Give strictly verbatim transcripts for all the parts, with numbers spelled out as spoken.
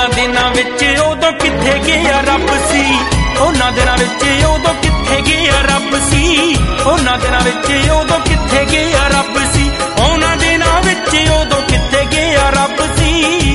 ਉਹਨਾਂ ਦਿਨਾਂ ਵਿੱਚ ਉਦੋਂ ਕਿੱਥੇ ਗਿਆ ਰੱਬ ਸੀ, ਉਹਨਾਂ ਦਿਨਾਂ ਵਿੱਚ ਉਦੋਂ ਕਿੱਥੇ ਗਿਆ ਰੱਬ ਸੀ, ਉਹਨਾਂ ਦਿਨਾਂ ਵਿੱਚ ਉਦੋਂ ਕਿੱਥੇ ਗਿਆ ਰੱਬ ਸੀ, ਉਹਨਾਂ ਦਿਨਾਂ ਵਿੱਚ ਉਦੋਂ ਕਿੱਥੇ ਗਿਆ ਰੱਬ ਸੀ।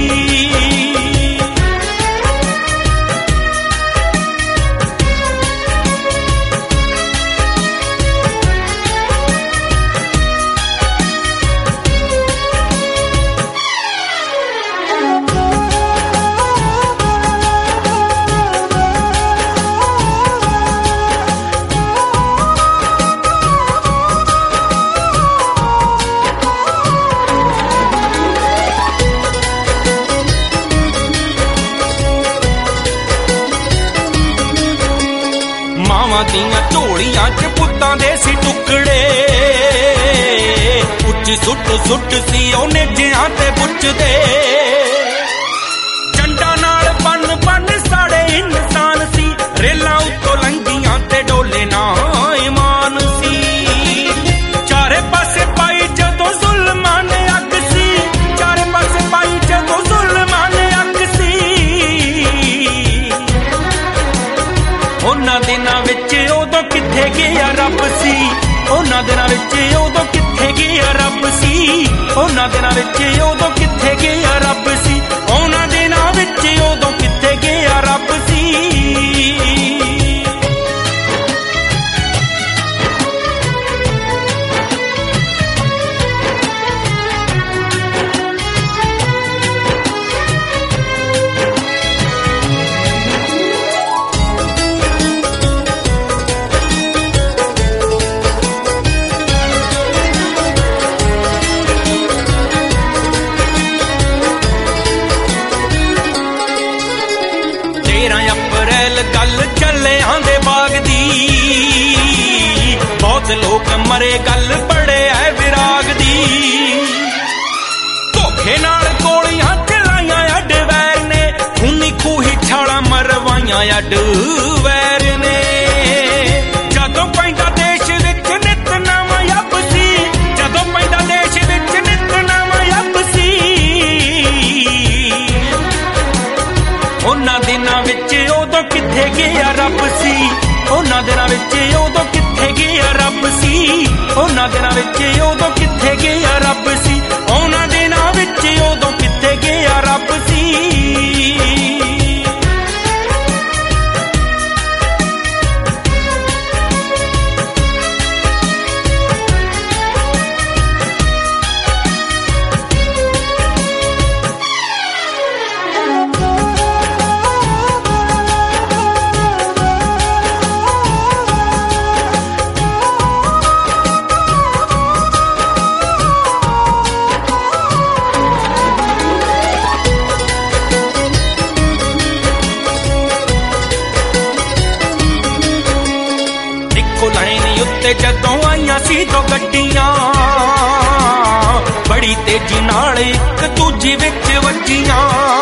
ਮਾਵਾਂ ਦੀਆਂ ਝੋਲੀਆਂ ਚ ਪੁੱਤਾਂ ਦੇ ਸੀ ਟੁਕੜੇ, ਉੱਚ ਸੁੱਟ ਸੁੱਟ ਸੀ ਉਹ ਨੇਜਿਆਂ ਤੇ ਪੁੱਛਦੇ, ਜੰਡਾਂ ਨਾਲ ਬੰਨ ਬੰਨ ਸਾੜੇ ਇਨਸਾਨ ਸੀ, ਰੇਲਾਂ ਉੱਤੋਂ ਲੰਘੀਆਂ ਤੇ ਡੋਲੇ ਨਾ ਇਮਾਨ ਸੀ। ਚਾਰੇ ਪਾਸੇ ਪਾਈ ਜਦੋਂ ਜ਼ੁਲਮਾਂ ਨੇ ਅੱਗ ਸੀ, ਚਾਰੇ ਪਾਸੇ ਪਾਈ ਜਦੋਂ ਜ਼ੁਲਮਾਂ ਨੇ ਅੱਗ ਸੀ। ਉਹਨਾਂ ਦਿਨਾਂ ਵਿੱਚ ਉਦੋਂ ਕਿੱਥੇ ਗਿਆ ਰੱਬ ਸੀ, ਉਹਨਾਂ ਦਿਨਾਂ ਵਿੱਚ ਉਦੋਂ ਕਿੱਥੇ ਗਿਆ ਰੱਬ ਸੀ, ਉਹਨਾਂ ਦਿਨਾਂ ਵਿੱਚ ਉਦੋਂ ਕਿੱਥੇ ਗਿਆ ਰੱਬ ਸੀ, ਉਹਨਾਂ ਦਿਨਾਂ ਵਿੱਚ ਉਦੋਂ ਕਿੱਥੇ ਗਿਆ ਰੱਬ ਸੀ। ਤੇਰਾਂ ਅਪ੍ਰੈਲ ਗੱਲ ਚੱਲਿਆਂ ਦੇ ਬਾਗ ਦੀ, ਬਹੁਤ ਲੋਕ ਮਰੇ ਗੱਲ ਬੜੇ ਐ ਵਿਰਾਗ ਦੀ। ਧੋਖੇ ਨਾਲ ਗੋਲੀਆਂ ਚਲਾਈਆਂ ਅੱਡ ਵੈਰ ਨੇ, ਖੂਨੀ ਖੂਹੀ ਛਾਲਾਂ ਮਰਵਾਈਆਂ ਅੱਡ ਵੈਰ ਨੇ। ਜਦੋਂ ਪੈਂਦਾ ਦੇਸ਼ ਵਿੱਚ ਨਿੱਤ ਨਵਾਂ ਅੱਬ ਸੀ, ਜਦੋਂ ਪੈਂਦਾ ਦੇਸ਼ ਵਿੱਚ ਨਿੱਤ ਨਵਾਂ ਅੱਬ ਸੀ। ਉਹਨਾਂ ਦਿਨਾਂ ਵਿੱਚ ਉਦੋਂ ਕਿੱਥੇ ਗਿਆ ਰੱਬ ਸੀ, ਉਹਨਾਂ ਦਿਨਾਂ ਵਿੱਚ ਉਦੋਂ ਕਿੱਥੇ ਗਿਆ ਰੱਬ ਸੀ, ਉਹਨਾਂ ਦਿਨਾਂ ਵਿੱਚ ਉਦੋਂ ਕਿੱਥੇ ਗਿਆ ਰੱਬ ਸੀ, ਉਹਨਾਂ ਦਿਨਾਂ ਵਿੱਚ ਉਦੋਂ ਕਿੱਥੇ ਗਿਆ ਰੱਬ ਸੀ। ਲਾਈਨ ਉੱਤੇ ਜਦੋਂ ਆਈਆਂ ਸੀ ਦੋ ਗੱਡੀਆਂ, ਬੜੀ ਤੇਜ਼ੀ ਨਾਲ ਇੱਕ ਦੂਜੀ ਵਿੱਚ ਵੱਜੀਆਂ।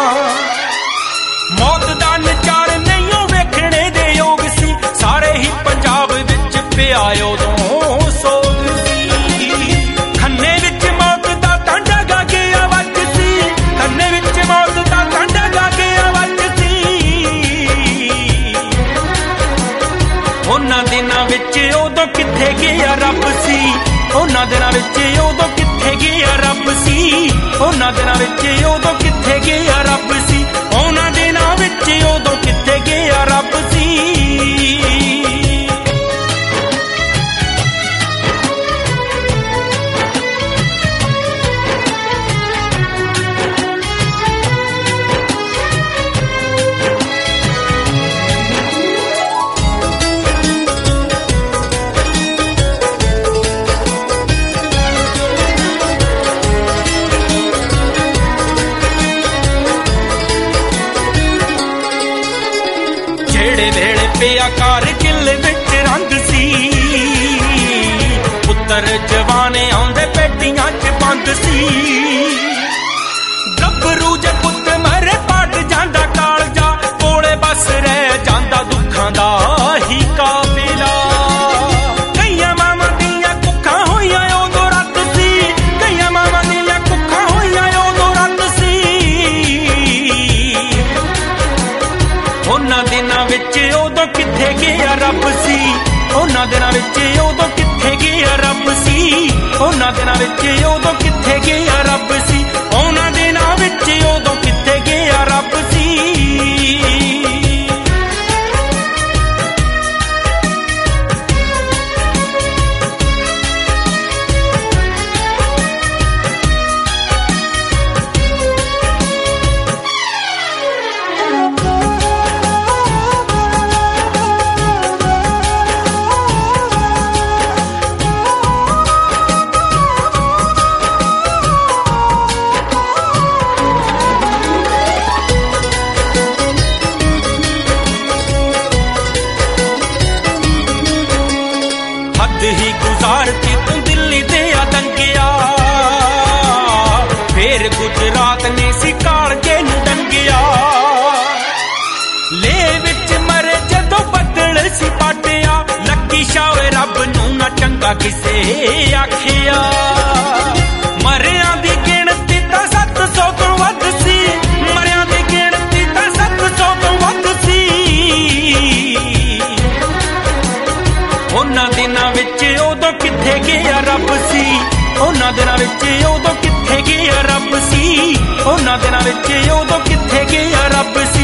ਮੌਤ ਦਾ ਨਜ਼ਾਰਾ ਨਹੀਂ ਉਹ ਵੇਖਣੇ ਦੇ ਯੋਗ ਸੀ, ਸਾਰੇ ਹੀ ਪੰਜਾਬ ਵਿੱਚ ਪਿਆ ਉਦੋਂ ਸੋਗ ਸੀ। ਖੰਨੇ ਵਿੱਚ ਮੌਤ ਦਾ ਟਾਂਡਾ ਗਾ ਕੇ ਆਵਾਜ਼ ਸੀ, ਖੰਨੇ ਵਿੱਚ ਮੌਤ ਦਾ ਟਾਂਡਾ ਗਾ ਕੇ ਆਵਾਜ਼ ਸੀ। ਉਹਨਾਂ ਦਿਨਾਂ ਵਿੱਚ ਉਦੋਂ ਕਿੱਥੇ ਗਿਆ ਰੱਬ ਸੀ, ਉਹਨਾਂ ਦਿਨਾਂ ਵਿੱਚ ਉਦੋਂ ਕਿੱਥੇ ਗਿਆ ਰੱਬ ਸੀ, ਉਹਨਾਂ ਦਿਨਾਂ ਵਿੱਚ ਉਦੋਂ ਕਿੱਥੇ ਗਿਆ ਰੱਬ ਸੀ, ਉਹਨਾਂ ਦਿਨਾਂ ਵਿੱਚ ਉਦੋਂ ਕਿੱਥੇ ਗਿਆ ਰੱਬ ਸੀ। ਜਿਹੜੇ ਵੇਲੇ ਪਿਆ ਕਾਰਗਿਲ ਵਿੱਚ ਰੰਗ ਸੀ, ਪੁੱਤਰ ਜਵਾਨ ਆਉਂਦੇ ਪੇਟੀਆਂ 'ਚ ਬੰਦ ਸੀ। ਗੱਭਰੂ ਜੇ ਪੁੱਤ ਮਰੇ ਪੱਟ ਜਾਂਦਾ ਕਾਲਜਾ, ਕੋਲੇ ਬਸ ਰਹਿ ਜਾਂਦਾ ਦੁੱਖਾਂ ਦਾ ਹੀ ਕਾਫਿਲਾ। ਕਈਆਂ ਮਾਵਾਂ ਦੀਆਂ ਕੁੱਖਾਂ ਹੋਈਆਂ ਉਦੋਂ ਰਾਤ ਸੀ, ਕਈਆਂ ਮਾਵਾਂ ਦੀਆਂ ਕੁੱਖਾਂ ਹੋਈਆਂ ਉਦੋਂ ਰਾਤ ਸੀ। ਰੱਬ ਸੀ, ਉਹਨਾਂ ਦਿਨਾਂ ਵਿੱਚ ਉਦੋਂ ਕਿੱਥੇ ਗਿਆ ਰੱਬ ਸੀ, ਉਹਨਾਂ ਦਿਨਾਂ ਵਿੱਚ ਉਦੋਂ ਕਿੱਥੇ ਗਿਆ ਰੱਬ ਸੀ, ਉਹਨਾਂ ਦਿਨਾਂ ਵਿੱਚ ਉਦੋਂ ਕਿੱਥੇ ਗਿਆ ਰੱਬ ਸੀ। ਹੀ ਗੁਜ਼ਾਰਤੀ ਤੂੰ ਦਿੱਲੀ ਦੇ ਆ ਦੰਗਿਆ, ਫੇਰ ਗੁਜਰਾਤ ਨੇ ਸੀ ਕਾਲਜੇ ਨੂੰ ਡੰਗਿਆ, ਲੇ ਵਿੱਚ ਮਰੇ ਜਦੋਂ ਬੱਦਲ ਸੀ ਪਾਟਿਆ, ਲੱਕੀ ਸ਼ਾਹ ਰੱਬ ਨੂੰ ਨਾ ਚੰਗਾ ਕਿਸੇ ਆਖਿਆ, ਮਰਿਆਂ ਦੀ ਗਿਣਤੀ ਤਾਂ ਸੱਤ ਸੌ ਤੋਂ ਵੱਧ ਸੀ, ਮਰਿਆਂ ਦੀ ਗਿਣਤੀ ਤਾਂ ਸੱਤ ਸੌ ਤੋਂ ਵੱਧ ਸੀ, ਉਹਨਾਂ ਦਿਨਾਂ ਵਿੱਚ ਉਦੋਂ ਕਿੱਥੇ ਗਿਆ ਰੱਬ ਸੀ, ਉਹਨਾਂ ਦਿਨਾਂ ਵਿੱਚ ਉਦੋਂ ਕਿੱਥੇ ਗਿਆ ਰੱਬ ਸੀ, ਉਹਨਾਂ ਦਿਨਾਂ ਵਿੱਚ ਉਦੋਂ ਕਿੱਥੇ ਗਿਆ ਰੱਬ ਸੀ।